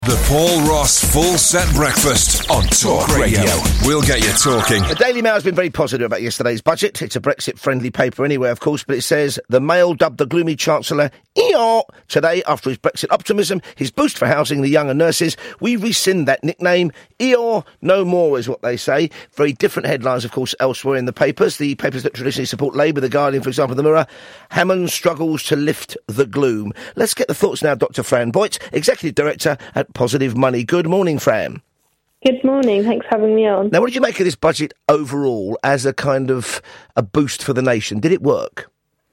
The Paul Ross Full Set Breakfast on Talk Radio. We'll get you talking. The Daily Mail has been very positive about yesterday's budget. It's a Brexit-friendly paper anyway, of course, but it says the Mail dubbed the gloomy Chancellor Eeyore today after his Brexit optimism, his boost for housing the young and nurses. We rescind that nickname. Eeyore no more is what they say. Very different headlines, of course, elsewhere in the papers. The papers that traditionally support Labour, The Guardian, for example, The Mirror. Hammond struggles to lift the gloom. Let's get the thoughts now of Dr. Fran Boyce, Executive Director at Positive Money. Good morning, Fran. Good morning. Thanks for having me on. Now, what did you make of this budget overall as a kind of a boost for the nation? Did it work?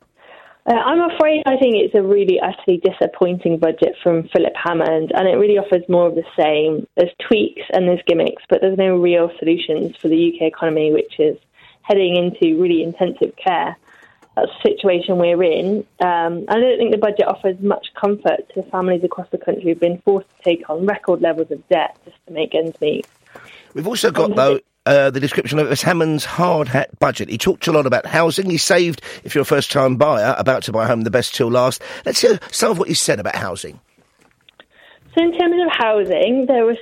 I'm afraid I think it's a really utterly disappointing budget from Philip Hammond, and it really offers more of the same. There's tweaks and there's gimmicks, but there's no real solutions for the UK economy, which is heading into really intensive care. That's the situation we're in. I don't think the budget offers much comfort to families across the country who've been forced to take on record levels of debt just to make ends meet. We've also got, though, the description of it as Hammond's hard hat budget. He talked a lot about housing. He saved, if you're a first-time buyer, about to buy a home, the best till last. Let's hear some of what he said about housing. So in terms of housing, there was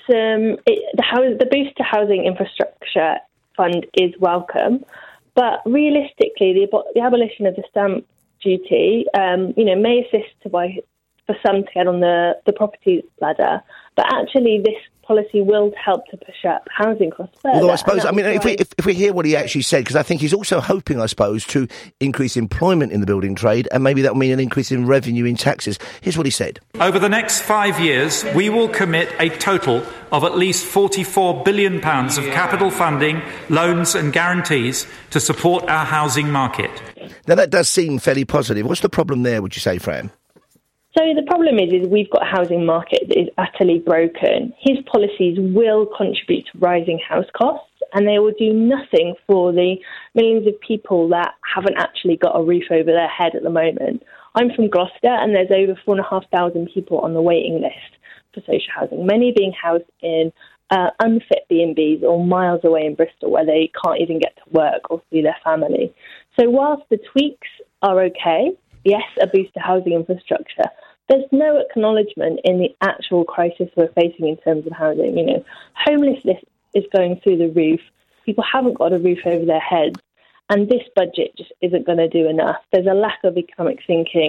the boost to housing infrastructure fund is welcome. But realistically, the abolition of the stamp duty, may assist for some to get on the property ladder. But actually, this policy will help to push up housing costs further. Although I suppose, if we hear what he actually said, because I think he's also hoping, I suppose, to increase employment in the building trade, and maybe that will mean an increase in revenue in taxes. Here's what he said. Over the next 5 years, we will commit a total of at least £44 billion of capital funding, loans and guarantees to support our housing market. Now, that does seem fairly positive. What's the problem there, would you say, Fran? So the problem is we've got a housing market that is utterly broken. His policies will contribute to rising house costs, and they will do nothing for the millions of people that haven't actually got a roof over their head at the moment. I'm from Gloucester, and there's over 4,500 people on the waiting list for social housing, many being housed in unfit B&Bs or miles away in Bristol where they can't even get to work or see their family. So whilst the tweaks are okay, yes, a boost to housing infrastructure, there's no acknowledgement in the actual crisis we're facing in terms of housing. Homelessness is going through the roof. People haven't got a roof over their heads. And this budget just isn't going to do enough. There's a lack of economic thinking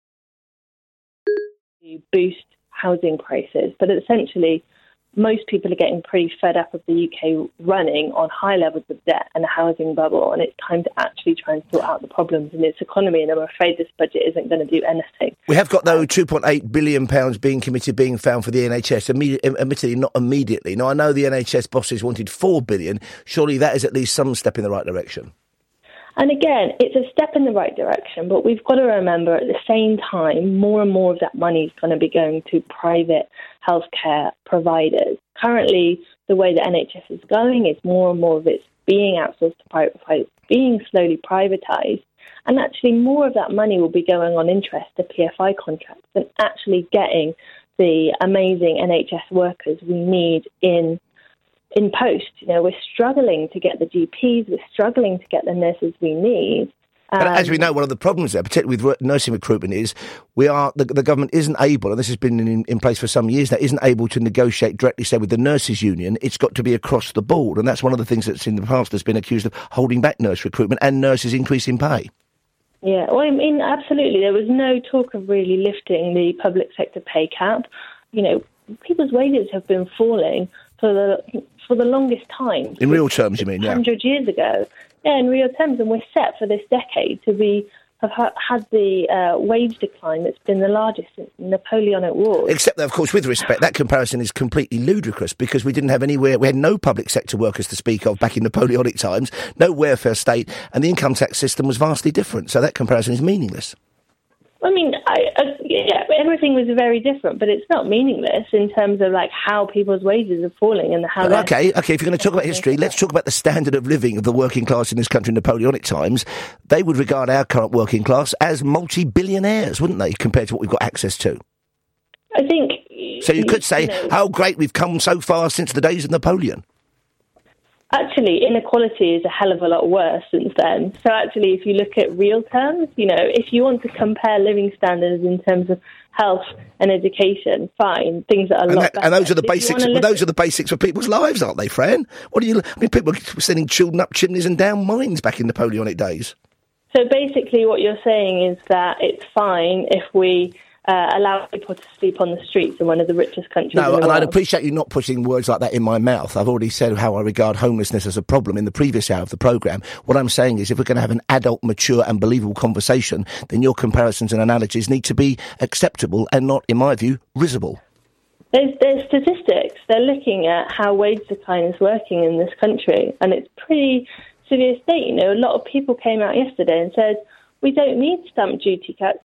to boost housing prices. But essentially, most people are getting pretty fed up of the UK running on high levels of debt and a housing bubble, and it's time to actually try and sort out the problems in its economy, and I'm afraid this budget isn't going to do anything. We have got, though, £2.8 billion being committed, being found for the NHS, admittedly not immediately. Now, I know the NHS bosses wanted £4 billion. Surely that is at least some step in the right direction. And again, it's a step in the right direction, but we've got to remember at the same time, more and more of that money is going to be going to private healthcare providers. Currently, the way the NHS is going is more and more of it's being outsourced to private providers, being slowly privatised, and actually more of that money will be going on interest to PFI contracts than actually getting the amazing NHS workers we need in post. We're struggling to get the GPs, we're struggling to get the nurses we need. But as we know, one of the problems there, particularly with nursing recruitment, is the government isn't able, and this has been in place for some years now, isn't able to negotiate directly, say, with the nurses' union. It's got to be across the board, and that's one of the things that's in the past has been accused of holding back nurse recruitment and nurses increasing pay. Yeah, well, absolutely. There was no talk of really lifting the public sector pay cap. People's wages have been falling for the longest time. In real terms, you mean? 100 years ago. Yeah, in real terms, and we're set for this decade to have had the wage decline that's been the largest since the Napoleonic Wars. Except that, of course, with respect, that comparison is completely ludicrous because we didn't have we had no public sector workers to speak of back in Napoleonic times, no welfare state, and the income tax system was vastly different. So that comparison is meaningless. Everything was very different, but it's not meaningless in terms of how people's wages are falling and how. Okay. If you're going to talk about history, let's talk about the standard of living of the working class in this country in Napoleonic times. They would regard our current working class as multi-billionaires, wouldn't they, compared to what we've got access to? I think. So you could say how great we've come so far since the days of Napoleon. Actually, inequality is a hell of a lot worse since then. So actually, if you look at real terms, if you want to compare living standards in terms of health and education, fine, things are a lot better. And those are the basics. Those are the basics of people's lives, aren't they, Fran? People were sending children up chimneys and down mines back in Napoleonic days. So basically, what you're saying is that it's fine if we allow people to sleep on the streets in one of the richest countries in the world. And I'd appreciate you not putting words like that in my mouth. I've already said how I regard homelessness as a problem in the previous hour of the programme. What I'm saying is if we're going to have an adult, mature and believable conversation, then your comparisons and analogies need to be acceptable and not, in my view, risible. There's statistics. They're looking at how wage decline is working in this country, and it's pretty severe state. A lot of people came out yesterday and said, we don't need stamp duty cuts.